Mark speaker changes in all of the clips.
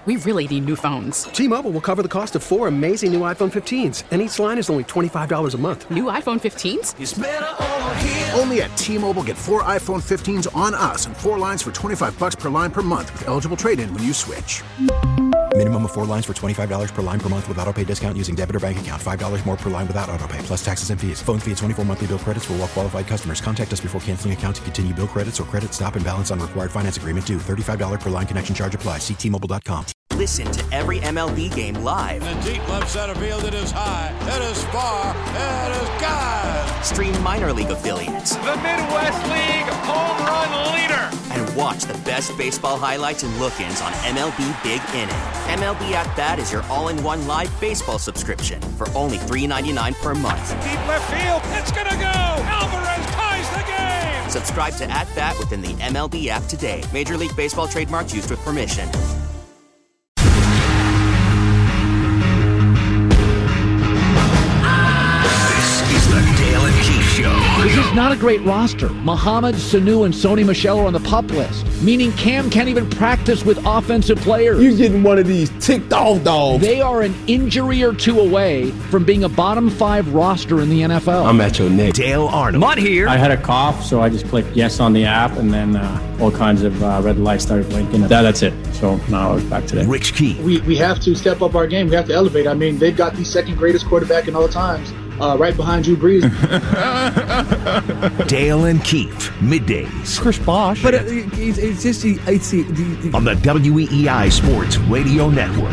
Speaker 1: we really need new phones.
Speaker 2: T-Mobile will cover the cost of 4 amazing new iPhone 15s, and each line is only $25 a month.
Speaker 1: New iPhone 15s?
Speaker 3: It's better over here.
Speaker 4: Only at T-Mobile, get 4 iPhone 15s on us and 4 lines for $25 per line per month with eligible trade-in when you switch.
Speaker 5: Minimum of 4 lines for $25 per line per month with autopay discount using debit or bank account. $5 more per line without autopay, plus taxes and fees. Phone fee at 24 monthly bill credits for well-qualified customers. Contact us before canceling account to continue bill credits or credit stop and balance on required finance agreement due. $35 per line connection charge applies. See T-Mobile.com.
Speaker 6: Listen to every MLB game live.
Speaker 7: In the deep left center field, it is high, it is far, it is gone.
Speaker 6: Stream minor league affiliates.
Speaker 8: The Midwest League home run leader.
Speaker 6: And watch the best baseball highlights and look-ins on MLB Big Inning. MLB At Bat is your all-in-one live baseball subscription for only $3.99 per month.
Speaker 8: Deep left field, it's gonna go. Alvarez ties the game.
Speaker 6: Subscribe to At Bat within the MLB app today. Major League Baseball trademarks used with permission.
Speaker 9: This is not a great roster. Muhammad, Sanu, and Sony Michel are on the PUP list, meaning Cam can't even practice with offensive players.
Speaker 10: You're getting one of these ticked off dogs.
Speaker 9: They are an injury or two away from being a bottom 5 roster in the NFL.
Speaker 10: I'm at your neck.
Speaker 11: Dale Arnold.
Speaker 12: Mutt here. I had a cough, so I just clicked yes on the app, and then all kinds of red lights started blinking. That's it. So now I was back today.
Speaker 11: Rich Keefe.
Speaker 13: We have to step up our game. We have to elevate. I mean, they've got the second greatest quarterback in all times. Right behind Drew Brees.
Speaker 11: Dale and Keefe, middays.
Speaker 14: Chris Bosh.
Speaker 15: But it's just
Speaker 11: on the WEEI Sports Radio Network.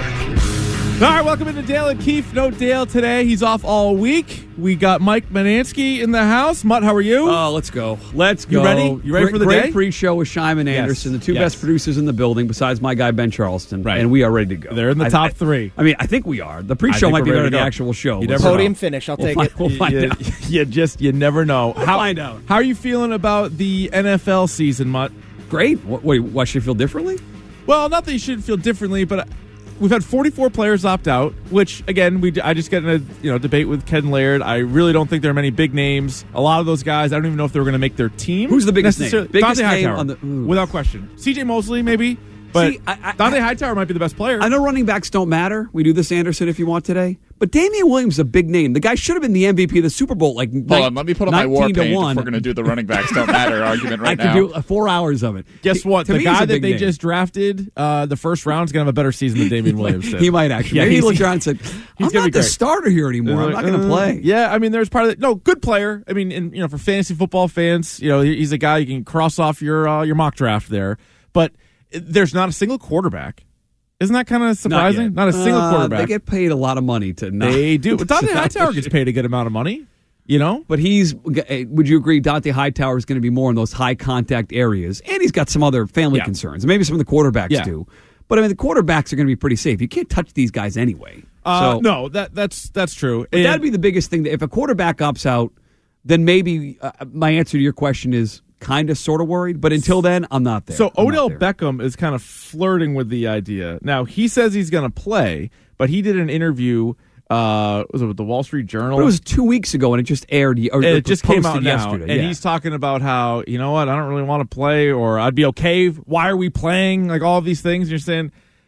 Speaker 14: All right, welcome into Dale and Keefe. No Dale today. He's off all week. We got Mike Manansky in the house. Mutt, how are you?
Speaker 16: Oh, let's go. Let's go.
Speaker 14: You ready? You ready for the day?
Speaker 16: Great pre-show with Shyman Anderson, the two best producers in the building besides my guy Ben Charleston.
Speaker 14: Right.
Speaker 16: And we are ready to go.
Speaker 14: They're in the top 3.
Speaker 16: I mean, I think we are. The pre-show might be better than the actual show.
Speaker 15: Podium finish. I'll take it.
Speaker 16: We'll find out.
Speaker 14: You never know.
Speaker 16: We'll find out.
Speaker 14: How are you feeling about the NFL season, Mutt?
Speaker 16: Great. Why should you feel differently?
Speaker 14: Well, not that you should feel differently, but we've had 44 players opt out, which, again, I just get in a debate with Ken Laird. I really don't think there are many big names. A lot of those guys, I don't even know if they were going to make their team.
Speaker 16: Who's the biggest name?
Speaker 14: Biggest name on the without question. C.J. Mosley, maybe. But Dante Hightower might be the best player.
Speaker 16: I know running backs don't matter. We do this, Anderson, if you want today. But Damian Williams is a big name. The guy should have been the MVP of the Super Bowl. Hold
Speaker 17: on, let me put on my war paint if we're going to do the running backs don't matter argument right now.
Speaker 16: I could do 4 hours of it.
Speaker 14: Guess what? The guy that they just drafted the first round is going to have a better season than Damian Williams did.
Speaker 16: He might actually. Yeah, maybe he looked around and said, I'm not the starter here anymore. I'm not going to play.
Speaker 14: Yeah, I mean, there's part of it. No, good player. I mean, for fantasy football fans, he's a guy you can cross off your mock draft there. But there's not a single quarterback. Isn't that kind of surprising? Not a single quarterback.
Speaker 16: They get paid a lot of money to not.
Speaker 14: They do. But Dante Hightower gets paid a good amount of money, But
Speaker 16: would you agree Dante Hightower is going to be more in those high contact areas? And he's got some other family concerns. Maybe some of the quarterbacks do. But, I mean, the quarterbacks are going to be pretty safe. You can't touch these guys anyway.
Speaker 14: No, that's true.
Speaker 16: But that'd be the biggest thing. If a quarterback opts out, then maybe my answer to your question is kind of sort of worried, but until then, I'm not there.
Speaker 14: So Odell Beckham is kind of flirting with the idea. Now, he says he's going to play, but he did an interview, was it with the Wall Street Journal?
Speaker 16: But it was 2 weeks ago, and it just aired.
Speaker 14: It just came out now,
Speaker 16: yesterday.
Speaker 14: And he's talking about how, you know what, I don't really want to play, or I'd be okay. Why are we playing? Like all of these things. You're saying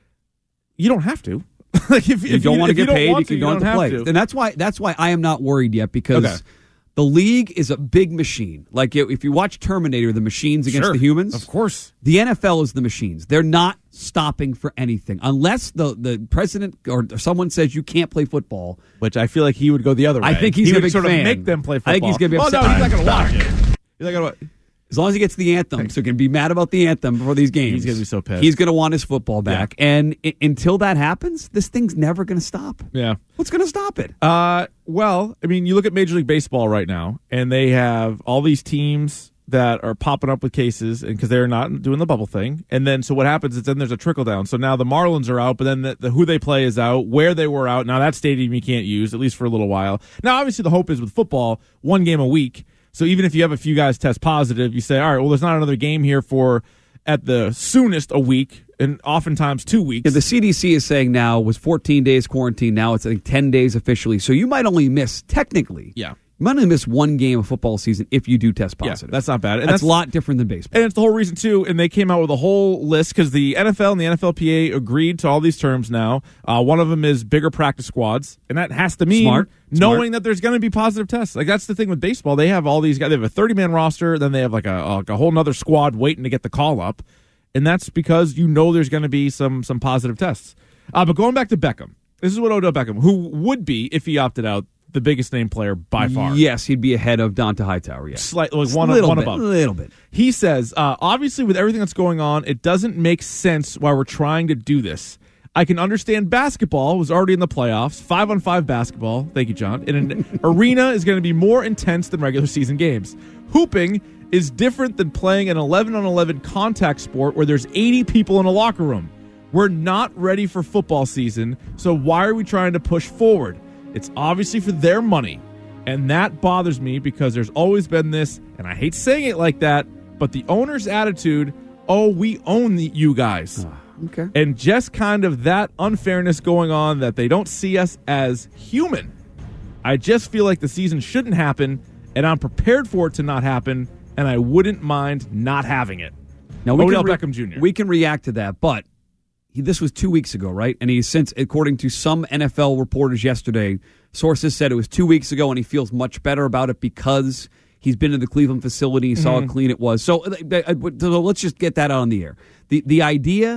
Speaker 14: you don't have to.
Speaker 16: Like if you don't want to get paid, you don't have to play. And that's why I am not worried yet, because the league is a big machine. Like if you watch Terminator, the machines against the humans.
Speaker 14: Of course.
Speaker 16: The NFL is the machines. They're not stopping for anything. Unless the president or someone says you can't play football.
Speaker 14: Which I feel like he would go the other way.
Speaker 16: I think he's a big
Speaker 14: sort
Speaker 16: fan.
Speaker 14: of make them play football.
Speaker 16: I think he's going to be upset.
Speaker 14: No, he's not going to watch it. He's not going to.
Speaker 16: As long as he gets the anthem, so he can be mad about the anthem before these games.
Speaker 14: He's going to be so pissed.
Speaker 16: He's going to want his football back. Yeah. And until that happens, this thing's never going to stop.
Speaker 14: Yeah.
Speaker 16: What's going to stop it?
Speaker 14: Well, I mean, you look at Major League Baseball right now, and they have all these teams that are popping up with cases because they're not doing the bubble thing. And then, so what happens is then there's a trickle down. So now the Marlins are out, but then the who they play is out, where they were out. Now that stadium you can't use, at least for a little while. Now, obviously, the hope is with football, 1 game a week. So even if you have a few guys test positive, you say, all right, well, there's not another game here for, at the soonest, a week, and oftentimes 2 weeks.
Speaker 16: Yeah, the CDC is saying now was 14 days quarantine. Now it's, I think, 10 days officially. So you might only miss, technically, You might only miss one game of football season if you do test positive.
Speaker 14: Yeah, that's not bad.
Speaker 16: And that's a lot different than baseball.
Speaker 14: And it's the whole reason, too, and they came out with a whole list because the NFL and the NFLPA agreed to all these terms now. One of them is bigger practice squads, and that has to mean knowing that there's going to be positive tests. Like, that's the thing with baseball. They have all these guys. They have a 30-man roster, then they have like a whole nother squad waiting to get the call up, and that's because you know there's going to be some positive tests. But going back to Beckham, this is what Odell Beckham, who would be, if he opted out, the biggest name player by far.
Speaker 16: Yes, he'd be ahead of Dante Hightower, yes.
Speaker 14: Slightly, one above.
Speaker 16: A little bit.
Speaker 14: He says, obviously with everything that's going on, it doesn't make sense why we're trying to do this. I can understand basketball was already in the playoffs, 5-on-5 basketball, thank you, John, and an arena is going to be more intense than regular season games. Hooping is different than playing an 11-on-11 contact sport where there's 80 people in a locker room. We're not ready for football season, so why are we trying to push forward? It's obviously for their money, and that bothers me because there's always been this, and I hate saying it like that, but the owner's attitude, we own you guys.
Speaker 16: Okay.
Speaker 14: And just kind of that unfairness going on that they don't see us as human. I just feel like the season shouldn't happen, and I'm prepared for it to not happen, and I wouldn't mind not having it.
Speaker 16: Now,
Speaker 14: Odell Beckham Jr.
Speaker 16: We can react to that, but this was 2 weeks ago, right? And he's since, according to some NFL reporters yesterday, sources said it was 2 weeks ago, and he feels much better about it because he's been to the Cleveland facility, he saw how clean it was. So let's just get that out on the air. The idea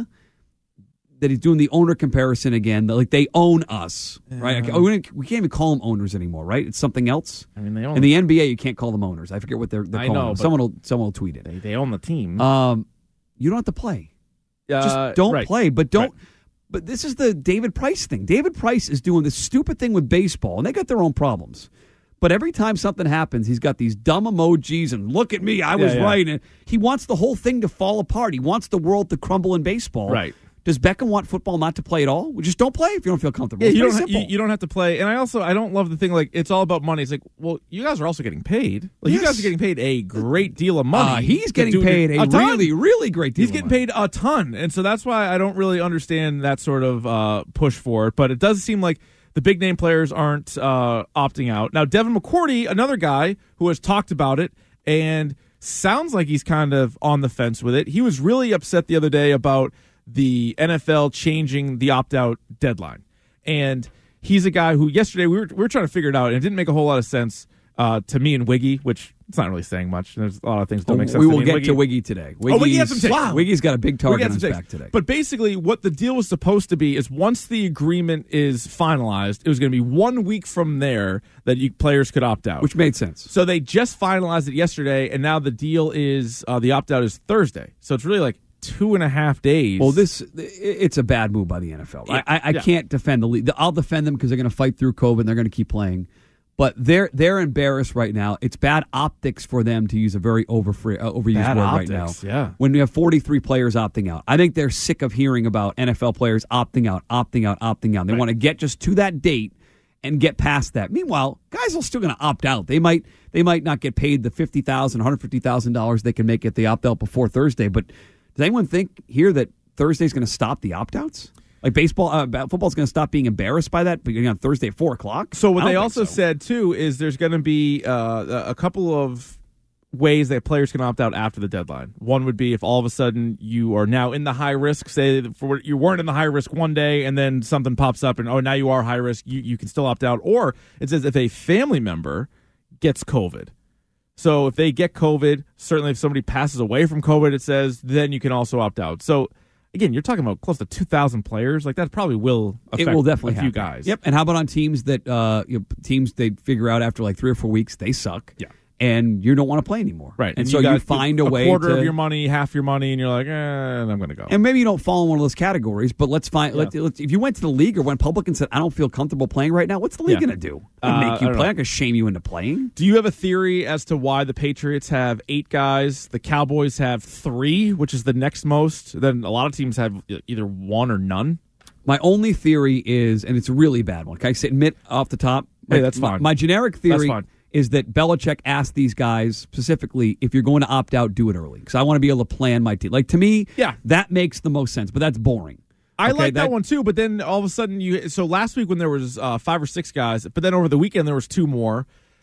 Speaker 16: that he's doing the owner comparison again, like they own us, right? We can't even call them owners anymore, right? It's something else.
Speaker 14: I mean, they own
Speaker 16: in the NBA, you can't call them owners. I forget what they're calling them. Someone will tweet it.
Speaker 14: They own the team.
Speaker 16: You don't have to play. Just don't play, but don't. Right. But this is the David Price thing. David Price is doing this stupid thing with baseball, and they got their own problems. But every time something happens, he's got these dumb emojis and look at me, I was right. And he wants the whole thing to fall apart. He wants the world to crumble in baseball.
Speaker 14: Right.
Speaker 16: Does Beckham want football not to play at all? Well, just don't play if you don't feel comfortable.
Speaker 14: Yeah, you don't have to play. And I don't love the thing like it's all about money. It's like, well, you guys are also getting paid. Like, you guys are getting paid a great deal of money.
Speaker 16: He's getting paid a really, really great deal.
Speaker 14: He's getting paid a ton, and so that's why I don't really understand that sort of push for it. But it does seem like the big name players aren't opting out. Now, Devin McCourty, another guy who has talked about it and sounds like he's kind of on the fence with it. He was really upset the other day about the NFL changing the opt-out deadline. And he's a guy who yesterday we were trying to figure it out, and it didn't make a whole lot of sense to me and Wiggy, which it's not really saying much. There's a lot of things that don't make sense.
Speaker 16: We will get to Wiggy today.
Speaker 14: Wiggy has some takes. Wow.
Speaker 16: Wiggy's got a big target on his back today.
Speaker 14: But basically what the deal was supposed to be is once the agreement is finalized, it was going to be 1 week from there that players could opt out.
Speaker 16: Which made sense.
Speaker 14: So they just finalized it yesterday, and now the deal is the opt-out is Thursday. So it's really like 2.5 days.
Speaker 16: Well, it's a bad move by the NFL.
Speaker 14: Yeah,
Speaker 16: I can't defend the league. I'll defend them because they're going to fight through COVID and they're going to keep playing. But they're embarrassed right now. It's bad optics for them, to use a very overused
Speaker 14: bad
Speaker 16: word
Speaker 14: optics,
Speaker 16: right now.
Speaker 14: Yeah.
Speaker 16: When we have 43 players opting out. I think they're sick of hearing about NFL players opting out. They want to get just to that date and get past that. Meanwhile, guys are still going to opt out. They might not get paid the $50,000, $150,000 they can make if they opt out before Thursday. But does anyone think here that Thursday's going to stop the opt-outs? Like football's going to stop being embarrassed by that beginning on Thursday at 4 o'clock?
Speaker 14: So what they also said, too, is there's going to be a couple of ways that players can opt out after the deadline. One would be if all of a sudden you are now in the high risk, say you weren't in the high risk one day and then something pops up and, now you are high risk, you can still opt out. Or it says if a family member gets COVID. So if they get COVID, certainly if somebody passes away from COVID, it says, then you can also opt out. So, again, you're talking about close to 2,000 players. Like, that probably will affect a few guys.
Speaker 16: Yep, and how about on teams that teams they figure out after like 3 or 4 weeks they suck.
Speaker 14: Yeah.
Speaker 16: And you don't want to play anymore.
Speaker 14: Right.
Speaker 16: And so you find a way to...
Speaker 14: a quarter of your money, half your money, and you're like, I'm going to go.
Speaker 16: And maybe you don't fall in one of those categories, but let's find... Let's, if you went to the league or went public and said, I don't feel comfortable playing right now, what's the league going to do? Make you play? I'm going to shame you into playing?
Speaker 14: Do you have a theory as to why the Patriots have 8 guys, the Cowboys have 3, which is the next most? Then a lot of teams have either 1 or none?
Speaker 16: My only theory is, and it's a really bad one, can I admit off the top?
Speaker 14: Hey, that's fine.
Speaker 16: My generic theory is that Belichick asked these guys specifically, if you're going to opt out, do it early. Because I want to be able to plan my team. Like, to me, that makes the most sense, but that's boring.
Speaker 14: I like that one too, but then all of a sudden so last week when there was 5 or 6 guys, but then over the weekend there was 2 more.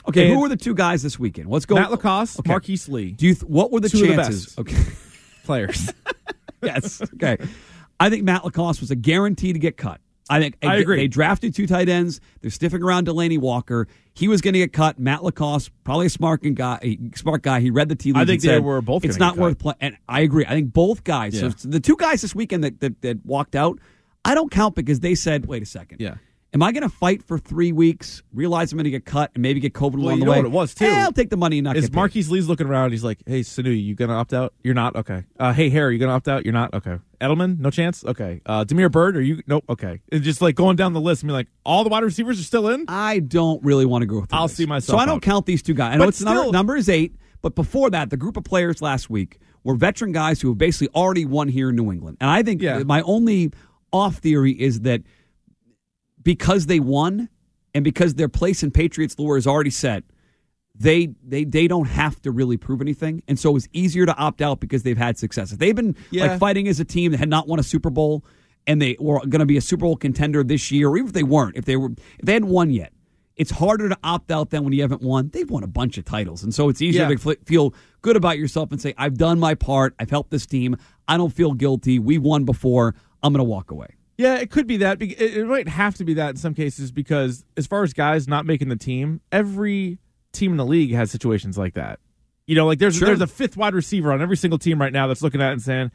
Speaker 16: Okay, who were the two guys this weekend? Let's go.
Speaker 14: Matt LaCosse, Marquise Lee.
Speaker 16: What were the chances?
Speaker 14: Of the best players.
Speaker 16: Yes. Okay. I think Matt LaCosse was a guarantee to get cut. I agree. They drafted 2 tight ends. They're sniffing around Delaney Walker. He was going to get cut. Matt LaCosse, probably a smart guy. He read the tea leaves.
Speaker 14: I think they were both.
Speaker 16: It's not worth playing. And I agree. I think both guys.
Speaker 14: Yeah.
Speaker 16: So the 2 guys this weekend that walked out, I don't count because they said, "Wait a second.
Speaker 14: Yeah.
Speaker 16: Am I going to fight for 3 weeks, realize I'm going to get cut, and maybe get COVID along the way?"
Speaker 14: You know what it was, too.
Speaker 16: I'll take the money and not get paid.
Speaker 14: Marquise Lee's looking around. He's like, "Hey, Sanu, you going to opt out? You're not? Okay. Hey, Harry, you going to opt out? You're not? Okay. Edelman, no chance? Okay. Demir Bird, are you? Nope. Okay." And just like going down the list and be like, all the wide receivers are still in?
Speaker 16: I don't really want to go through
Speaker 14: I'll
Speaker 16: this.
Speaker 14: see myself
Speaker 16: So I don't
Speaker 14: out.
Speaker 16: count these 2 guys. I know it's number is 8, but before that, the group of players last week were veteran guys who have basically already won here in New England. And I think my only off theory is that because they won and because their place in Patriots lore is already set, they don't have to really prove anything. And so it was easier to opt out because they've had success. If they've been like fighting as a team that had not won a Super Bowl and they were going to be a Super Bowl contender this year, or even if they weren't, if they hadn't won yet, it's harder to opt out than when you haven't won. They've won a bunch of titles. And so it's easier to feel good about yourself and say, I've done my part. I've helped this team. I don't feel guilty. We've won before. I'm going to walk away.
Speaker 14: Yeah, it could be that. It might have to be that in some cases because as far as guys not making the team, every team in the league has situations like that. You know, like there's a 5th wide receiver on every single team right now that's looking at it and saying,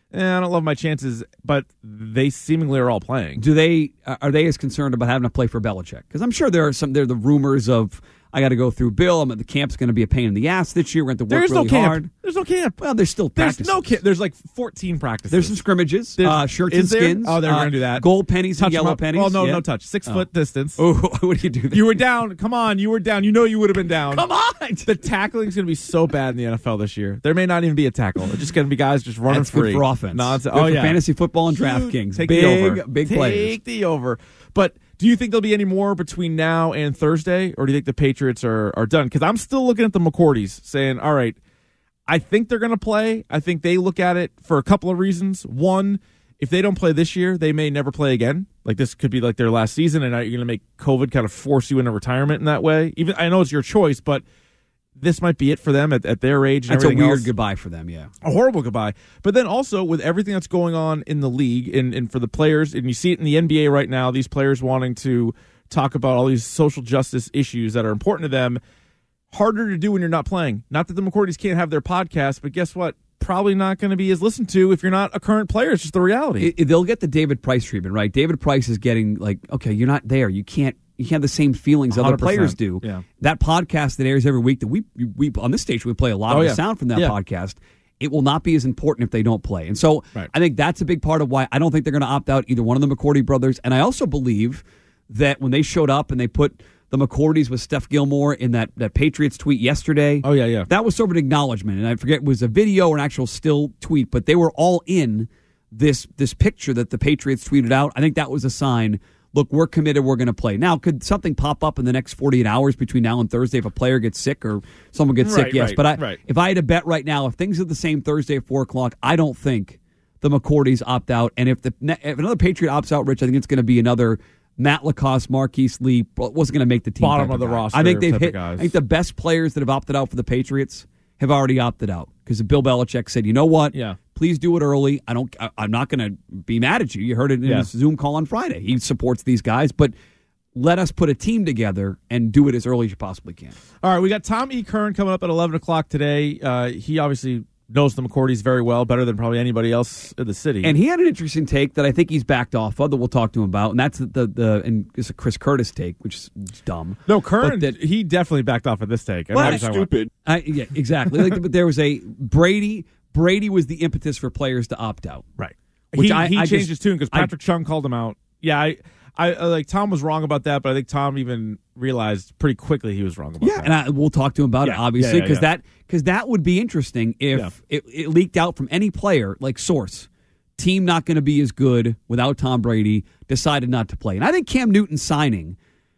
Speaker 14: I don't love my chances, but they seemingly are all playing.
Speaker 16: Are they as concerned about having to play for Belichick? Because I'm sure there are the rumors of, I got to go through Bill. The camp's going to be a pain in the ass this year. We're going to have to work really hard.
Speaker 14: There's no camp.
Speaker 16: Well, there's still practices.
Speaker 14: There's no camp. There's like 14 practices.
Speaker 16: There's some scrimmages. Shirts and skins.
Speaker 14: Oh, they're going to do that.
Speaker 16: Gold pennies and yellow pennies.
Speaker 14: Well, no touch. 6 foot distance.
Speaker 16: Oh, what do you do there?
Speaker 14: You were down. Come on. You were down. You know you would have been down.
Speaker 16: Come on.
Speaker 14: The tackling's going to be so bad in the NFL this year. There may not even be a tackle. It's just going to be guys just running free.
Speaker 16: Good for offense.
Speaker 14: Nonsense.
Speaker 16: Good for fantasy football and DraftKings.
Speaker 14: Take the over.
Speaker 16: Big players.
Speaker 14: Take the over. But do you think there'll be any more between now and Thursday, or do you think the Patriots are done? Because I'm still looking at the McCourties saying, all right, I think they're going to play. I think they look at it for a couple of reasons. One, if they don't play this year, they may never play again. Like this could be like their last season, and you're going to make COVID kind of force you into retirement in that way. Even I know it's your choice, but this might be it for them at their age. And
Speaker 16: that's a weird
Speaker 14: else.
Speaker 16: Goodbye for them, yeah.
Speaker 14: A horrible goodbye. But then also with everything that's going on in the league and for the players, and you see it in the NBA right now, these players wanting to talk about all these social justice issues that are important to them, harder to do when you're not playing. Not that the McCourties can't have their podcast, but guess what? Probably not going to be as listened to if you're not a current player. It's just the reality.
Speaker 16: They'll get the David Price treatment, right? David Price is getting like, okay, you're not there. You can't have the same feelings other players do.
Speaker 14: Yeah.
Speaker 16: That podcast that airs every week that we on this station, we play a lot of the sound from that podcast. It will not be as important if they don't play. And so I think that's a big part of why I don't think they're going to opt out, either one of the McCourty brothers. And I also believe that when they showed up and they put the McCourties with Steph Gilmore in that Patriots tweet yesterday.
Speaker 14: Oh, yeah.
Speaker 16: That was sort of an acknowledgement. And I forget, it was a video or an actual still tweet, but they were all in this picture that the Patriots tweeted out. I think that was a sign, look, we're committed, we're going to play. Now, could something pop up in the next 48 hours between now and Thursday if a player gets sick or someone gets sick? Yes. But if I had to bet right now, if things are the same Thursday at 4 o'clock, I don't think the McCourties opt out. And if another Patriot opts out, Rich, I think it's going to be another Matt LaCosse, Marquise Lee, wasn't going to make the team.
Speaker 14: Bottom of the roster.
Speaker 16: I think they've hit. I think the best players that have opted out for the Patriots have already opted out because Bill Belichick said, "You know what?
Speaker 14: Yeah,
Speaker 16: please do it early. I'm not going to be mad at you. You heard it in his Zoom call on Friday. He supports these guys, but let us put a team together and do it as early as you possibly can."
Speaker 14: All right, we got Tom E. Kern coming up at 11 o'clock today. He obviously knows the McCourties very well, better than probably anybody else in the city.
Speaker 16: And he had an interesting take that I think he's backed off of that we'll talk to him about, and that's and it's a Chris Curtis take, which is dumb.
Speaker 14: No, Kern, he definitely backed off of this take.
Speaker 16: Well, that's stupid. Yeah, exactly. But there was a Brady was the impetus for players to opt out.
Speaker 14: Right.
Speaker 16: Which
Speaker 14: he changed his tune because Patrick Chung called him out. Yeah, I like Tom was wrong about that, but I think Tom even realized pretty quickly he was wrong about that.
Speaker 16: And we'll talk to him about it, obviously, because that would be interesting if it leaked out from any player, like source, team not going to be as good without Tom Brady, decided not to play. And I think Cam Newton signing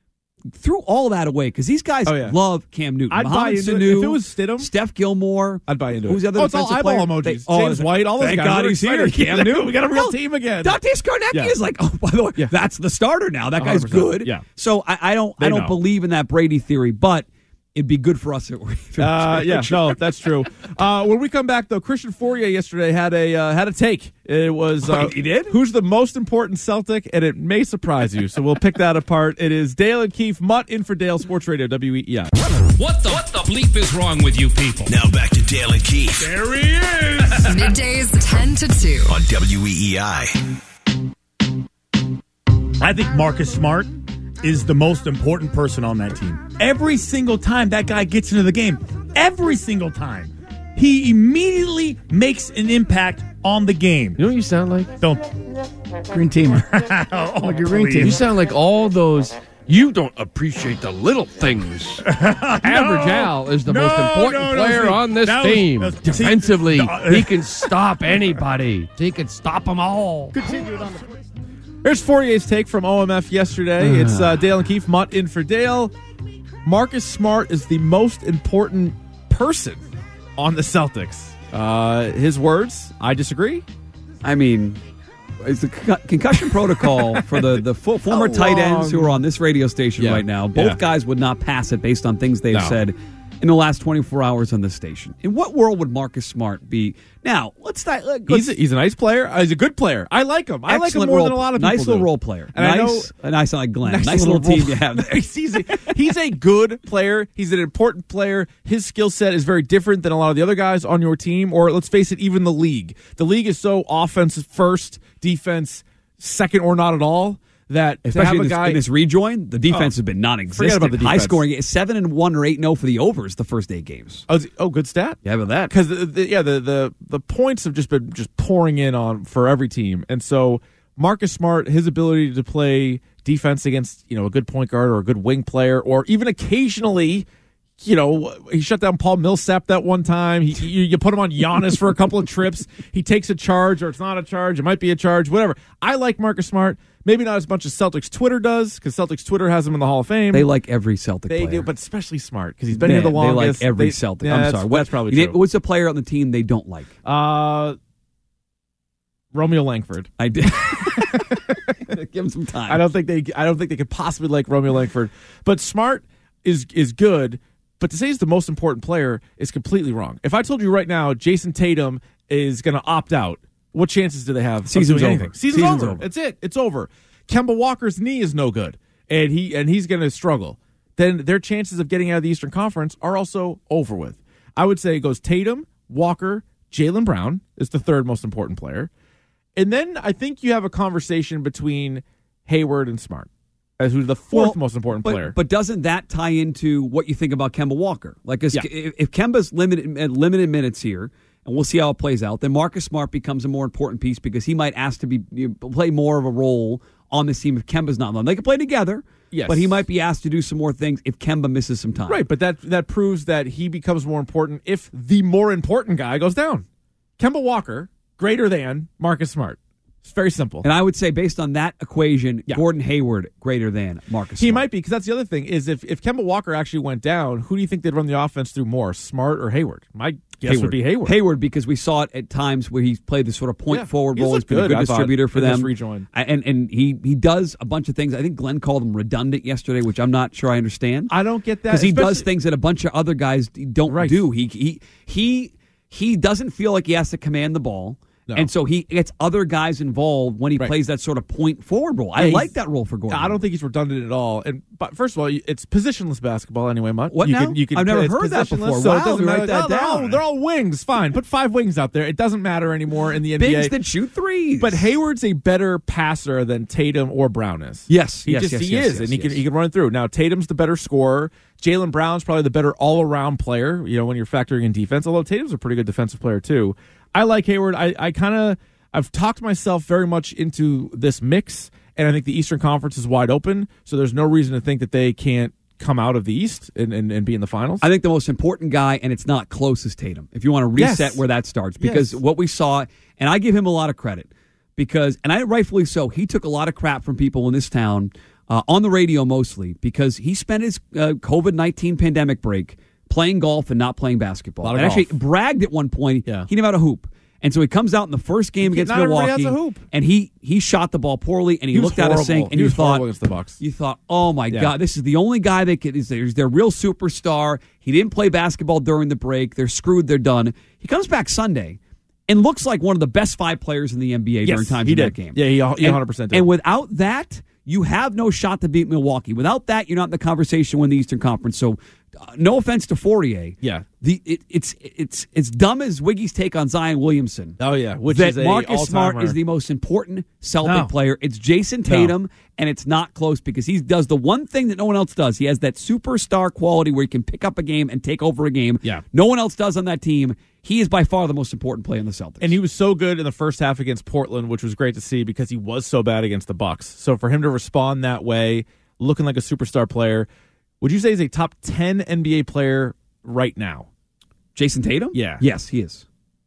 Speaker 16: threw all that away because these guys love Cam Newton.
Speaker 14: I'd buy into it. If it was Stidham,
Speaker 16: Steph Gilmore,
Speaker 14: I'd buy into it.
Speaker 16: Who's the other
Speaker 14: it's all eyeball emojis. James White, all those
Speaker 16: thank
Speaker 14: guys.
Speaker 16: God he's here. Cam Newton.
Speaker 14: We got a real team again.
Speaker 16: Dante Scarnecchia is like, oh, by the way, that's the starter now. That guy's
Speaker 14: 100%.
Speaker 16: good.
Speaker 14: Yeah.
Speaker 16: So I don't believe in that Brady theory, but it'd be good for us.
Speaker 14: No, that's true. When we come back, though, Christian Fourier yesterday had a take. It was
Speaker 16: he did?
Speaker 14: Who's the most important Celtic, and it may surprise you. So we'll pick that apart. It is Dale and Keefe, Mutt in for Dale, Sports Radio WEEI.
Speaker 8: What the bleep is wrong with you people?
Speaker 11: Now back to Dale and Keefe.
Speaker 8: There he is.
Speaker 3: Middays 10 to 2
Speaker 11: on WEEI.
Speaker 18: I think Marcus Smart is the most important person on that team. Every single time that guy gets into the game, every single time, he immediately makes an impact on the game.
Speaker 19: You know what you sound like?
Speaker 18: Don't.
Speaker 19: Green teamer.
Speaker 18: Like your green team.
Speaker 19: You sound like all those. You don't appreciate the little things. Average Al is the most important player on this team. Defensively, he can stop anybody. He can stop them all.
Speaker 14: Here's Fourier's take from OMF yesterday. It's Dale and Keefe, Mutt in for Dale. Marcus Smart is the most important person on the Celtics. His words, I disagree.
Speaker 16: I mean, it's the concussion protocol for the former tight ends who are on this radio station right now. Both guys would not pass it based on things they've said in the last 24 hours on this station. In what world would Marcus Smart be? Now, let's
Speaker 14: he's a nice player. He's a good player. I like him. I like him more than a lot of people.
Speaker 16: Nice little role player.
Speaker 14: And
Speaker 16: I sound like Glenn. Nice little team you have there.
Speaker 14: He's a good player. He's an important player. His skill set is very different than a lot of the other guys on your team, or let's face it, even the league. The league is so offense first, defense second or not at all. That
Speaker 16: especially in this rejoin, the defense has been non-existent.
Speaker 14: Forget about the defense.
Speaker 16: High scoring, 7-1 or 8-0 for the overs the first 8 games.
Speaker 14: Oh, good stat.
Speaker 16: Yeah, about that
Speaker 14: because the points have just been pouring in on for every team, and so Marcus Smart, his ability to play defense against a good point guard or a good wing player, or even occasionally. He shut down Paul Millsap that one time. You put him on Giannis for a couple of trips. He takes a charge, or it's not a charge. It might be a charge, whatever. I like Marcus Smart. Maybe not as much as Celtics Twitter does, because Celtics Twitter has him in the Hall of Fame.
Speaker 16: They like every Celtic player.
Speaker 14: They do, but especially Smart, because he's been here the longest.
Speaker 16: They like every Celtic. I'm sorry.
Speaker 14: That's probably true.
Speaker 16: What's a player on the team they don't like?
Speaker 14: Romeo Langford.
Speaker 16: I did. Give him some time.
Speaker 14: I don't think they could possibly like Romeo Langford. But Smart is good. But to say he's the most important player is completely wrong. If I told you right now Jason Tatum is going to opt out, what chances do they have?
Speaker 16: Season's over.
Speaker 14: Season's over. It's it. It's over. Kemba Walker's knee is no good, and he's going to struggle. Then their chances of getting out of the Eastern Conference are also over with. I would say it goes Tatum, Walker, Jaylen Brown is the third most important player. And then I think you have a conversation between Hayward and Smart as who's the fourth most important player.
Speaker 16: But doesn't that tie into what you think about Kemba Walker? Like, if Kemba's limited minutes here, and we'll see how it plays out, then Marcus Smart becomes a more important piece because he might ask to play more of a role on this team if Kemba's not on. They can play together, but he might be asked to do some more things if Kemba misses some time.
Speaker 14: Right, but that proves that he becomes more important if the more important guy goes down. Kemba Walker, greater than Marcus Smart. It's very simple.
Speaker 16: And I would say, based on that equation, Gordon Hayward greater than Marcus Smart.
Speaker 14: He might be, because that's the other thing, is if Kemba Walker actually went down, who do you think they'd run the offense through more, Smart or Hayward? My guess would be Hayward.
Speaker 16: Hayward, because we saw it at times where he's played this sort of point-forward role. He's been a good distributor for them.
Speaker 14: Rejoin.
Speaker 16: And he does a bunch of things. I think Glenn called him redundant yesterday, which I'm not sure I understand.
Speaker 14: I don't get that.
Speaker 16: Because he does things that a bunch of other guys don't do. He doesn't feel like he has to command the ball. No. And so he gets other guys involved when he plays that sort of point forward role. I like that role for Gordon.
Speaker 14: I don't think he's redundant at all. But first of all, it's positionless basketball anyway, Mutt.
Speaker 16: What now? I've never heard that before.
Speaker 14: So
Speaker 16: wow, write that down.
Speaker 14: They're all wings. Fine. Put 5 wings out there. It doesn't matter anymore in the NBA.
Speaker 16: Bigs that shoot threes.
Speaker 14: But Hayward's a better passer than Tatum or Brown is.
Speaker 16: Yes.
Speaker 14: He is. And he can run it through. Now, Tatum's the better scorer. Jaylen Brown's probably the better all-around player, when you're factoring in defense, although Tatum's a pretty good defensive player too. I like Hayward. I've talked myself very much into this mix, and I think the Eastern Conference is wide open, so there's no reason to think that they can't come out of the East and be in the finals.
Speaker 16: I think the most important guy, and it's not close, is Tatum. If you want to reset where that starts, because what we saw, and I give him a lot of credit, and rightfully so, he took a lot of crap from people in this town, on the radio mostly, because he spent his COVID-19 pandemic break playing golf and not playing basketball. And actually bragged at one point he never had a hoop. And so he comes out in the first game against Milwaukee, and he shot the ball poorly, and he looked out of sync, and you thought, oh my God, this is the only guy that is their real superstar. He didn't play basketball during the break. They're screwed. They're done. He comes back Sunday and looks like one of the best 5 players in the NBA during times in that game.
Speaker 14: Yeah, he 100% did.
Speaker 16: And without that, you have no shot to beat Milwaukee. Without that, you're not in the conversation to win the Eastern Conference. So, no offense to Fournier.
Speaker 14: Yeah,
Speaker 16: it's dumb as Wiggy's take on Zion Williamson.
Speaker 14: Oh yeah, which
Speaker 16: that
Speaker 14: is a
Speaker 16: Marcus Smart
Speaker 14: all-timer.
Speaker 16: is the most important Celtic player. It's Jason Tatum, and it's not close because he does the one thing that no one else does. He has that superstar quality where he can pick up a game and take over a game.
Speaker 14: Yeah,
Speaker 16: no one else does on that team. He is by far the most important player in the Celtics.
Speaker 14: And he was so good in the first half against Portland, which was great to see because he was so bad against the Bucks. So for him to respond that way, looking like a superstar player, would you say he's a top 10 NBA player right now?
Speaker 16: Jason Tatum?
Speaker 14: Yeah.
Speaker 16: Yes, he is.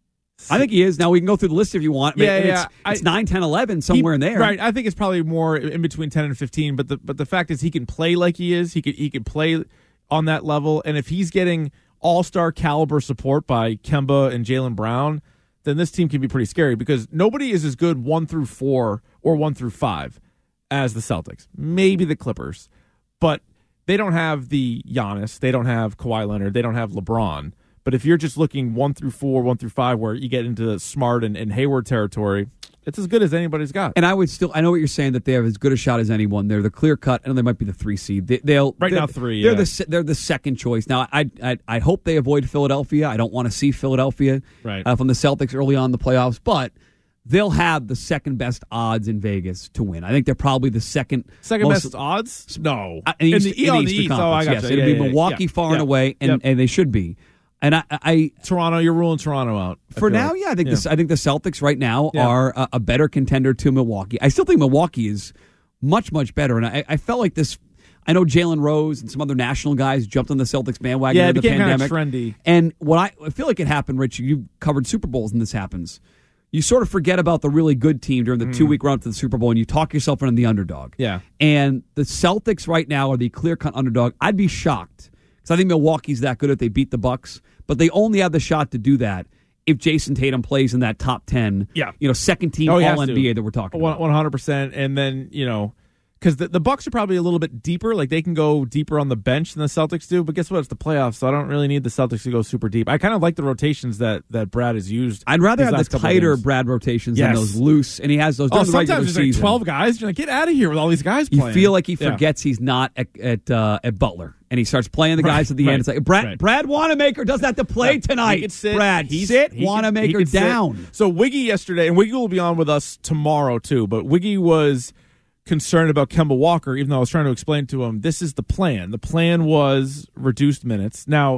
Speaker 16: I think he is. Now, we can go through the list if you want. It's 9, 10, 11, somewhere in there.
Speaker 14: Right. I think it's probably more in between 10 and 15, but the fact is he can play like he is. He could play on that level, and if he's getting all-star caliber support by Kemba and Jaylen Brown, then this team can be pretty scary because nobody is as good 1 through 4 or 1 through 5 as the Celtics. Maybe the Clippers, but they don't have the Giannis. They don't have Kawhi Leonard. They don't have LeBron. But if you're just looking 1 through 4, 1 through 5, where you get into the Smart and Hayward territory, it's as good as anybody's got.
Speaker 16: And I know what you're saying, that they have as good a shot as anyone. They're the clear cut, and they might be the 3 seed.
Speaker 14: Now 3.
Speaker 16: They're the second choice. Now, I hope they avoid Philadelphia. I don't want to see Philadelphia from the Celtics early on in the playoffs, but they'll have the second best odds in Vegas to win. I think they're probably the second
Speaker 14: best odds. No,
Speaker 16: in the Eastern Conference.
Speaker 14: I got
Speaker 16: yes, it'll be Milwaukee far and away, and they should be. And
Speaker 14: Toronto, you're ruling Toronto out
Speaker 16: for now. I think the Celtics right now are a better contender to Milwaukee. I still think Milwaukee is much, much better, and I felt like this. I know Jalen Rose and some other national guys jumped on the Celtics bandwagon during the pandemic.
Speaker 14: Kind of trendy.
Speaker 16: And what I feel like it happened, Rich. You covered Super Bowls, and this happens. You sort of forget about the really good team during the 2-week run up to the Super Bowl, and you talk yourself into the underdog.
Speaker 14: Yeah.
Speaker 16: And the Celtics right now are the clear-cut underdog. I'd be shocked because I think Milwaukee's that good if they beat the Bucks, but they only have the shot to do that if Jason Tatum plays in that top 10, second team All-NBA that we're talking about.
Speaker 14: 100%. And then, because the Bucks are probably a little bit deeper. Like, they can go deeper on the bench than the Celtics do. But guess what? It's the playoffs, so I don't really need the Celtics to go super deep. I kind of like the rotations that Brad has used.
Speaker 16: I'd rather have the tighter Brad rotations than those loose. And he has those during the regular
Speaker 14: season. Sometimes there's 12 guys. You're like, get out of here with all these guys playing.
Speaker 16: You feel like he forgets he's not at Butler. And he starts playing the guys at the end. It's like, Brad Wanamaker doesn't have to play tonight. Brad, sit Wanamaker down.
Speaker 14: Sit. So Wiggy yesterday, and Wiggy will be on with us tomorrow too, but Wiggy was concerned about Kemba Walker, even though I was trying to explain to him, this is the plan. The plan was reduced minutes. Now,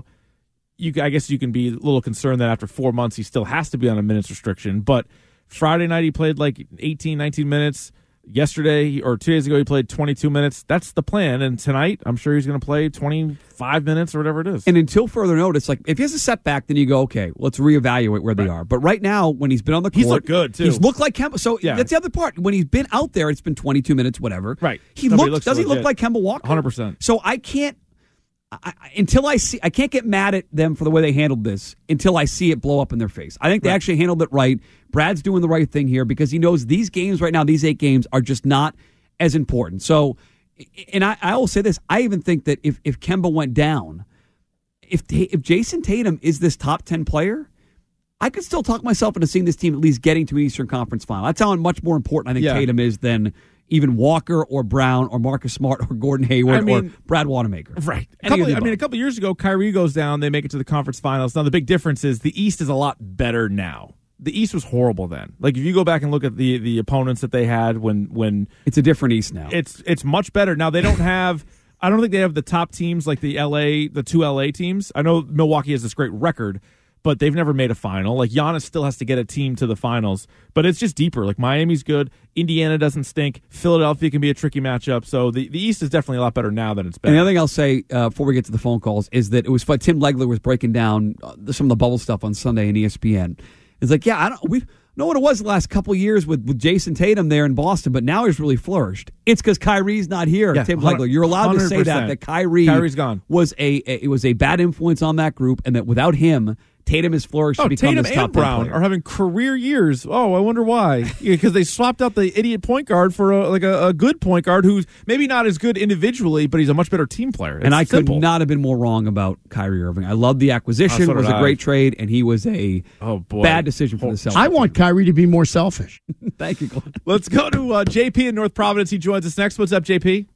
Speaker 14: I guess you can be a little concerned that after 4 months he still has to be on a minutes restriction, but Friday night he played like 18, 19 minutes. Yesterday or 2 days ago he played 22 minutes. That's the plan. And tonight I'm sure he's going to play 25 minutes or whatever it is.
Speaker 16: And until further notice, like if he has a setback, then you go, okay, let's reevaluate where they are. But right now, when he's been on the court,
Speaker 14: he's looked good too.
Speaker 16: He's looked like Kemba. So that's the other part. When he's been out there, it's been 22 minutes, whatever.
Speaker 14: Right.
Speaker 16: He looks like Kemba Walker?
Speaker 14: 100%.
Speaker 16: So I can't. I can't get mad at them for the way they handled this until I see it blow up in their face. I think they actually handled it right. Brad's doing the right thing here because he knows these games right now, these 8 games, are just not as important. So, and I will say this, I even think that if Kemba went down, if Jason Tatum is this top 10 player, I could still talk myself into seeing this team at least getting to an Eastern Conference final. That's how much more important I think Tatum is than even Walker or Brown or Marcus Smart or Gordon Hayward or Brad Wanamaker.
Speaker 14: Right. A couple years ago, Kyrie goes down, they make it to the conference finals. Now, the big difference is the East is a lot better now. The East was horrible then. Like, if you go back and look at the opponents that they had when
Speaker 16: it's a different East now.
Speaker 14: It's much better. Now, they don't have I don't think they have the top teams like the 2 LA teams. I know Milwaukee has this great record, but they've never made a final. Like, Giannis still has to get a team to the finals, but it's just deeper. Like, Miami's good. Indiana doesn't stink. Philadelphia can be a tricky matchup. So the East is definitely a lot better now than it's been.
Speaker 16: And the other thing I'll say before we get to the phone calls is that it was fun. Tim Legler was breaking down some of the bubble stuff on Sunday in ESPN. It's like, we know what it was the last couple of years with Jason Tatum there in Boston, but now he's really flourished. It's because Kyrie's not here, Tim Legler. You're allowed to say that Kyrie's
Speaker 14: gone.
Speaker 16: was a bad influence on that group, and that without him, Tatum has flourished to become
Speaker 14: Tatum
Speaker 16: this top
Speaker 14: and Brown are having career years. Oh, I wonder why. Because they swapped out the idiot point guard for a good point guard who's maybe not as good individually, but he's a much better team player.
Speaker 16: And I could not have been more wrong about Kyrie Irving. I love the acquisition. It was a great trade, and he was a bad decision for the Celtics.
Speaker 20: I want Kyrie to be more selfish.
Speaker 16: Thank you, Glenn.
Speaker 14: Let's go to JP in North Providence. He joins us next. What's up, JP?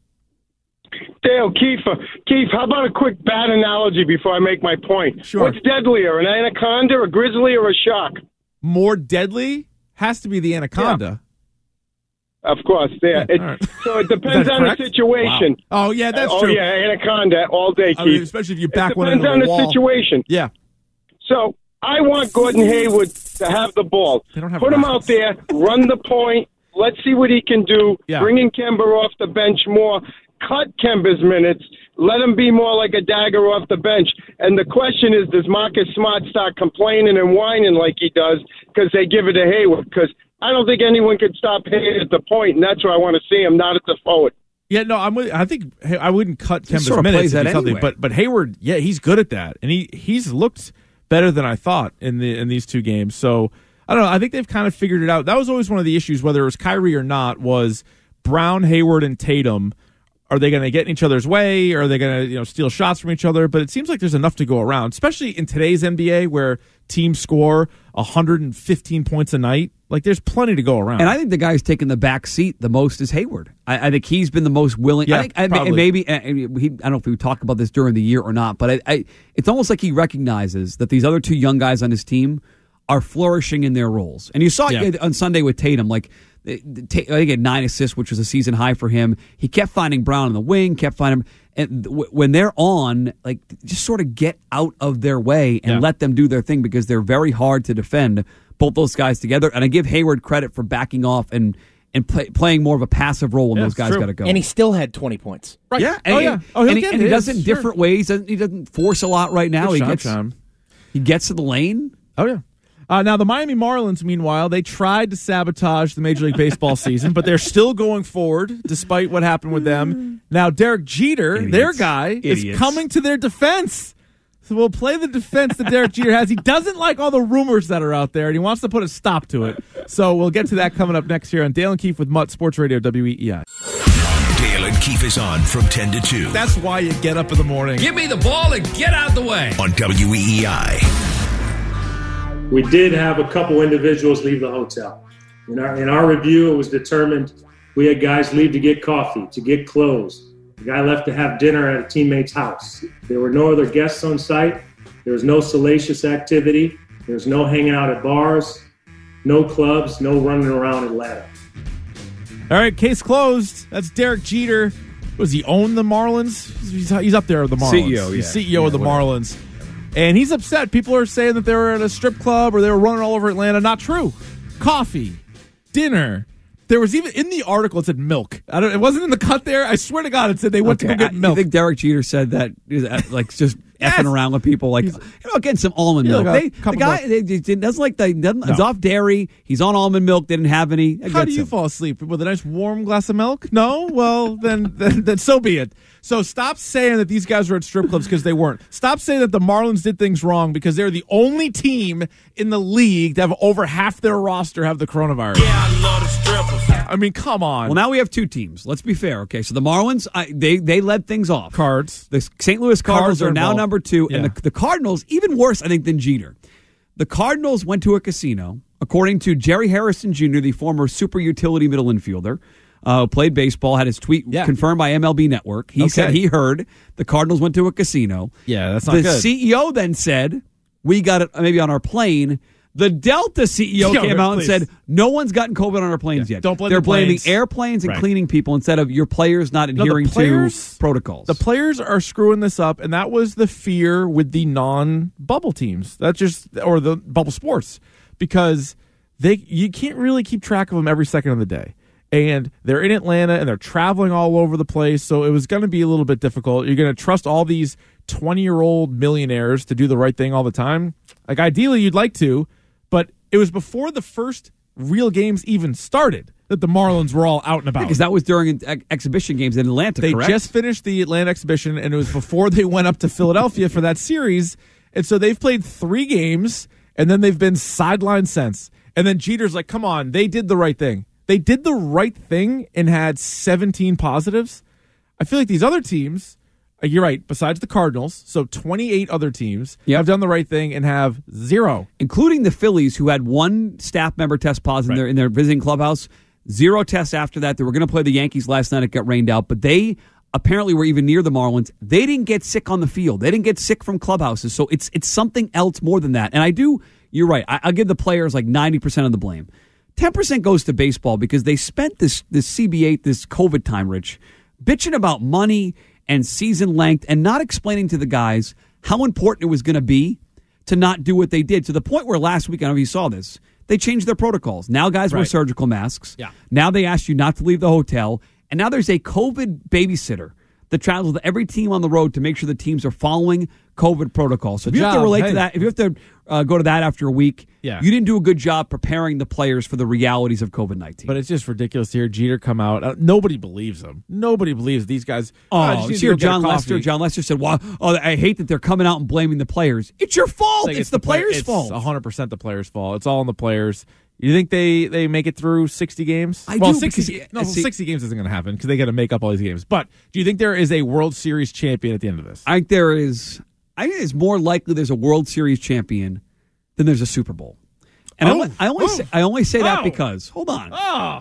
Speaker 21: Dale, Keith, how about a quick bat analogy before I make my point?
Speaker 14: Sure.
Speaker 21: What's deadlier, an anaconda, a grizzly, or a shark?
Speaker 14: More deadly has to be the anaconda.
Speaker 21: Yeah. Of course, yeah.
Speaker 14: Right.
Speaker 21: So it depends on the situation.
Speaker 14: Wow. Oh, yeah, that's true.
Speaker 21: Oh, yeah, anaconda all day, Keith.
Speaker 14: I mean, especially if you back one into the wall.
Speaker 21: It depends on the situation.
Speaker 14: Yeah.
Speaker 21: So I want Gordon Hayward to have the ball. Put him out there, run the point. Let's see what he can do.
Speaker 14: Yeah.
Speaker 21: Bring in Kemba off the bench more. Cut Kemba's minutes. Let him be more like a dagger off the bench. And the question is, does Marcus Smart start complaining and whining like he does because they give it to Hayward? Because I don't think anyone can stop Hayward at the point, and that's where I want to see him, not at the forward.
Speaker 14: Yeah, no, I think I wouldn't cut Kemba's
Speaker 16: sort of
Speaker 14: minutes.
Speaker 16: Plays that anyway.
Speaker 14: But Hayward, yeah, he's good at that, and he's looked better than I thought in these two games. So I don't know. I think they've kind of figured it out. That was always one of the issues, whether it was Kyrie or not, was Brown, Hayward, and Tatum. Are they going to get in each other's way? Are they going to steal shots from each other? But it seems like there's enough to go around, especially in today's NBA where teams score 115 points a night. Like, there's plenty to go around.
Speaker 16: And I think the guy who's taken the back seat the most is Hayward. I think he's been the most willing.
Speaker 14: Yeah,
Speaker 16: and maybe I don't know if we would talk about this during the year or not, but it's almost like he recognizes that these other two young guys on his team are flourishing in their roles. And you saw it on Sunday with Tatum, like, I think he had 9 assists, which was a season high for him. He kept finding Brown on the wing, kept finding him. And when they're on, like, just sort of get out of their way and let them do their thing because they're very hard to defend, both those guys together. And I give Hayward credit for backing off and playing more of a passive role when those guys got to go.
Speaker 15: And he still had 20 points.
Speaker 14: Right.
Speaker 16: Yeah.
Speaker 14: And
Speaker 16: he does it in different ways. He doesn't force a lot right now. He gets to the lane.
Speaker 14: Oh, yeah. Now, the Miami Marlins, meanwhile, they tried to sabotage the Major League Baseball season, but they're still going forward despite what happened with them. Now, Derek Jeter, their guy, is coming to their defense. So we'll play the defense that Derek Jeter has. He doesn't like all the rumors that are out there, and he wants to put a stop to it. So we'll get to that coming up next year on Dale and Keefe with Mutt Sports Radio, WEEI.
Speaker 11: Dale and Keefe is on from 10 to 2.
Speaker 14: That's why you get up in the morning.
Speaker 19: Give me the ball and get out of the way.
Speaker 11: On WEEI.
Speaker 22: We did have a couple individuals leave the hotel. In our review, it was determined we had guys leave to get coffee, to get clothes. The guy left to have dinner at a teammate's house. There were no other guests on site. There was no salacious activity. There was no hanging out at bars, no clubs, no running around Atlanta.
Speaker 14: All right, case closed. That's Derek Jeter. Does he own the Marlins? He's up there with the Marlins.
Speaker 16: CEO,
Speaker 14: He's CEO of the Marlins. And he's upset. People are saying that they were at a strip club or they were running all over Atlanta. Not true. Coffee, dinner. There was even in the article it said milk. It wasn't in the cut there. I swear to God, it said they went to go get milk.
Speaker 16: I think Derek Jeter said that, like, just effing around with people, like, getting some almond milk. The guy doesn't like it's off dairy. He's on almond milk. They didn't have any.
Speaker 14: How do you fall asleep with a nice warm glass of milk? No, well then so be it. So stop saying that these guys were at strip clubs because they weren't. Stop saying that the Marlins did things wrong because they're the only team in the league to have over half their roster have the coronavirus.
Speaker 22: Yeah, I love the strippers.
Speaker 14: I mean, come on.
Speaker 16: Well, now we have two teams. Let's be fair, okay? So the Marlins, they led things off.
Speaker 14: Cards.
Speaker 16: The St. Louis Cardinals are now number 2, and the Cardinals, even worse, I think, than Jeter. The Cardinals went to a casino, according to Jerry Harrison Jr., the former super utility middle infielder, played baseball, had his tweet confirmed by MLB Network. He said he heard the Cardinals went to a casino.
Speaker 14: Yeah, that's not good.
Speaker 16: The CEO then said, we got it maybe on our plane. The Delta CEO came out and said, no one's gotten COVID on our planes yet.
Speaker 14: Don't blame
Speaker 16: They're
Speaker 14: the planes.
Speaker 16: blaming airplanes and cleaning people instead of your players not adhering to protocols.
Speaker 14: The players are screwing this up, and that was the fear with the non-bubble teams. Or the bubble sports, because you can't really keep track of them every second of the day. And they're in Atlanta, and they're traveling all over the place, so it was going to be a little bit difficult. You're going to trust all these 20-year-old millionaires to do the right thing all the time? Like, ideally, you'd like to, but it was before the first real games even started that the Marlins were all out and about.
Speaker 16: Because that was during exhibition games in Atlanta,
Speaker 14: They
Speaker 16: correct?
Speaker 14: just finished the Atlanta exhibition, and it was before they went up to Philadelphia for that series. And so they've played 3 games, and then they've been sidelined since. And then Jeter's like, come on, they did the right thing. They did the right thing and had 17 positives. I feel like these other teams, you're right, besides the Cardinals, so 28 other teams have done the right thing and have 0.
Speaker 16: Including the Phillies, who had 1 staff member test positive in their visiting clubhouse. 0 tests after that. They were going to play the Yankees last night. It got rained out, but they apparently were even near the Marlins. They didn't get sick on the field. They didn't get sick from clubhouses. So it's something else more than that. And you're right. I'll give the players like 90% of the blame. 10% goes to baseball because they spent this CB8, this COVID time, Rich, bitching about money and season length and not explaining to the guys how important it was going to be to not do what they did, to the point where last week, I don't know if you saw this, they changed their protocols. Now guys wear surgical masks. Yeah. Now they ask you not to leave the hotel. And now there's a COVID babysitter that travels with every team on the road to make sure the teams are following COVID protocols. So if you have to relate to that, if you have to go to that after a week, you didn't do a good job preparing the players for the realities of COVID-19.
Speaker 14: But it's just ridiculous to hear Jeter come out. Nobody believes him. Nobody believes these guys.
Speaker 16: You hear John Lester. John Lester said, well, I hate that they're coming out and blaming the players. It's your fault. It's the players' fault.
Speaker 14: It's 100% the players' fault. It's all on the players. You think they make it through 60 games? 60 games isn't going to happen because they got to make up all these games. But do you think there is a World Series champion at the end of this?
Speaker 16: I think there is. I think it's more likely there's a World Series champion than there's a Super Bowl. And I only say that because hold on.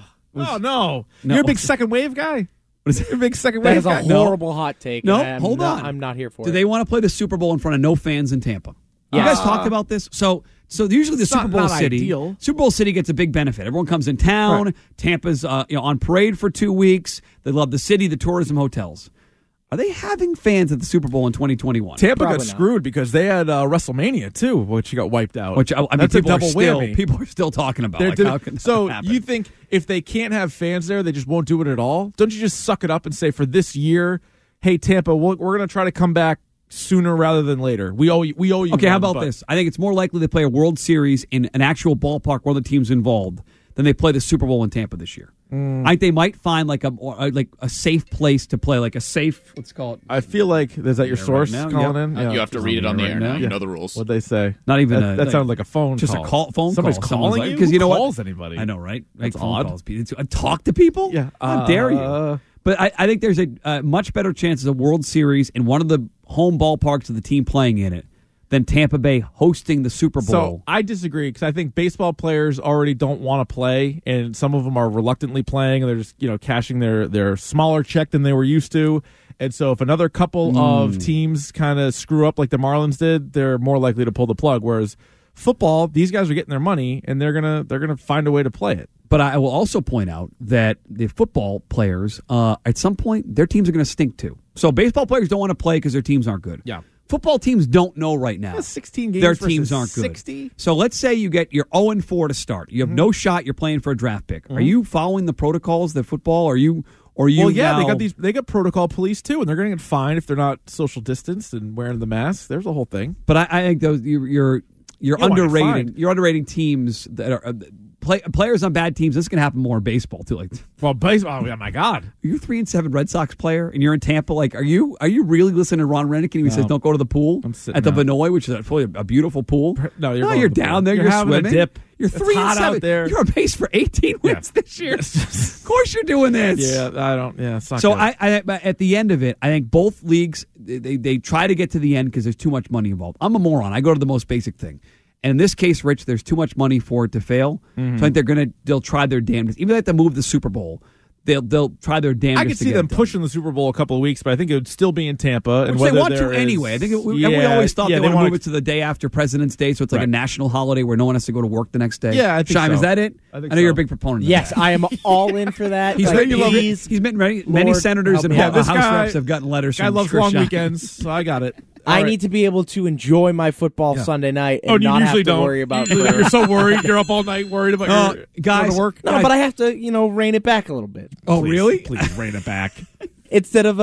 Speaker 14: No. You're a big second wave guy.
Speaker 16: What is it?
Speaker 14: You're a big second wave guy.
Speaker 15: That is a horrible hot take.
Speaker 16: No, hold on.
Speaker 15: I'm not here for it.
Speaker 16: Do they want to play the Super Bowl in front of no fans in Tampa? You guys talked about this? So usually the Super Bowl City,
Speaker 14: ideal.
Speaker 16: Super Bowl City gets a big benefit. Everyone comes in town. Right. Tampa's on parade for 2 weeks. They love the city, the tourism, hotels. Are they having fans at the Super Bowl in 2021?
Speaker 14: Tampa got screwed because they had WrestleMania too, which got wiped out.
Speaker 16: Which I mean,
Speaker 14: that's a double whammy.
Speaker 16: People are still talking about. How can that happen?
Speaker 14: You think if they can't have fans there, they just won't do it at all? Don't you just suck it up and say for this year, hey Tampa, we're going to try to come back sooner rather than later. We owe you.
Speaker 16: Okay, how about this? I think it's more likely they play a World Series in an actual ballpark where the team's involved than they play the Super Bowl in Tampa this year. I think they might find like a safe place to play, like a safe. Let's call it.
Speaker 14: I feel like is that your source calling in?
Speaker 17: Yeah. You have to read it on the air now. You know the rules.
Speaker 14: What'd they say?
Speaker 16: Not even
Speaker 14: that sounded like a phone.
Speaker 16: Just
Speaker 14: call.
Speaker 16: a phone
Speaker 14: Somebody's
Speaker 16: call.
Speaker 14: Somebody's calling you
Speaker 16: because you know
Speaker 14: calls
Speaker 16: what?
Speaker 14: Anybody?
Speaker 16: I know, right?
Speaker 14: That's
Speaker 16: phone
Speaker 14: odd.
Speaker 16: Calls. Talk to people.
Speaker 14: Yeah.
Speaker 16: How dare you? But I think there's a much better chance of a World Series in one of the home ballparks of the team playing in it than Tampa Bay hosting the Super Bowl.
Speaker 14: So I disagree because I think baseball players already don't want to play, and some of them are reluctantly playing, and they're just cashing their smaller check than they were used to. And so if another couple of teams kind of screw up like the Marlins did, they're more likely to pull the plug. Whereas football, these guys are getting their money, and they're gonna find a way to play it.
Speaker 16: But I will also point out that the football players, at some point, their teams are going to stink too. So baseball players don't want to play because their teams aren't good.
Speaker 14: Yeah.
Speaker 16: Football teams don't know right now.
Speaker 14: 16 games
Speaker 16: their teams aren't good.
Speaker 14: 60?
Speaker 16: So let's say you're 0-4 to start. You have no shot. You're playing for a draft pick. Are you following the protocols that football? Are you? Well,
Speaker 14: yeah, they got protocol police too, and they're going to get fined if they're not social distanced and wearing the mask. There's a whole thing.
Speaker 16: But I think those you're underrating. You're underrating teams that are. Players on bad teams. This is going to happen more in baseball too.
Speaker 14: Baseball. Oh my God!
Speaker 16: You're a 3-7 Red Sox player, and you're in Tampa. Are you really listening to Ron Renick? And he says, "Don't go to the pool at the Vinoy, which is a beautiful pool."
Speaker 14: No,
Speaker 16: you're down there. You're
Speaker 14: having
Speaker 16: swimming.
Speaker 14: A dip.
Speaker 16: You're 3-7 out there. You're on pace for 18 wins this year. Of course, you're doing this.
Speaker 14: Yeah, I don't. Yeah, it's not
Speaker 16: so
Speaker 14: good.
Speaker 16: I at the end of it, I think both leagues they try to get to the end because there's too much money involved. I'm a moron. I go to the most basic thing. And in this case, Rich, there's too much money for it to fail. So I think they'll try their damnedest. Even if they have to move the Super Bowl, they'll try their damnedest.
Speaker 14: I could see them pushing the Super Bowl a couple of weeks, but I think it would still be in Tampa. And
Speaker 16: which they want to anyway. I think we always thought they want to move it to the day after President's Day, so it's like a national holiday where no one has to go to work the next day.
Speaker 14: Yeah, I think
Speaker 16: Shime,
Speaker 14: so.
Speaker 16: Is that it? I know you're a big proponent of
Speaker 15: yes,
Speaker 16: that.
Speaker 15: I am all in for that.
Speaker 16: He's been ready. Many senators and House reps have gotten letters.
Speaker 14: I love long weekends, so I got it.
Speaker 15: I need to be able to enjoy my football Sunday night and not have to worry about.
Speaker 14: You're so worrid. You're up all night worried about your
Speaker 16: guys
Speaker 14: going to work.
Speaker 15: No, but I have to, rein it back a little bit.
Speaker 16: Oh, really?
Speaker 14: Please rein it back.
Speaker 15: Instead of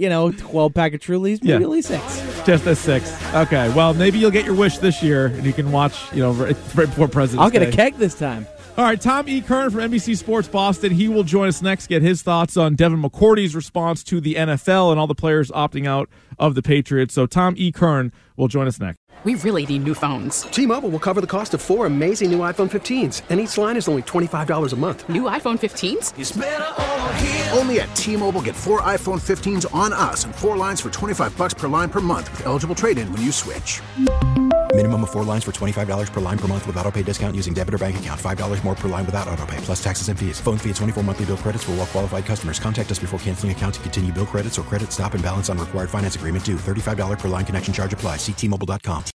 Speaker 15: 12-pack of Trulies, maybe only 6.
Speaker 14: Just a 6. Okay. Well, maybe you'll get your wish this year, and you can watch. Right before President's Day.
Speaker 15: I'll get a keg this time.
Speaker 14: All right, Tom E. Kern from NBC Sports Boston. He will join us next, get his thoughts on Devin McCourty's response to the NFL and all the players opting out of the Patriots. So Tom E. Kern will join us next.
Speaker 3: we really need new phones.
Speaker 1: T-Mobile will cover the cost of 4 amazing new iPhone 15s, and each line is only $25 a month.
Speaker 3: New iPhone 15s?
Speaker 4: It's better over here. Only at T-Mobile, get 4 iPhone 15s on us and 4 lines for $25 per line per month with eligible trade-in when you switch.
Speaker 5: Minimum of 4 lines for $25 per line per month with autopay discount using debit or bank account. $5 more per line without autopay, plus taxes and fees. Phone fee at 24 monthly bill credits for well-qualified customers. Contact us before canceling account to continue bill credits or credit stop and balance on required finance agreement due. $35 per line connection charge applies. See T-Mobile.com.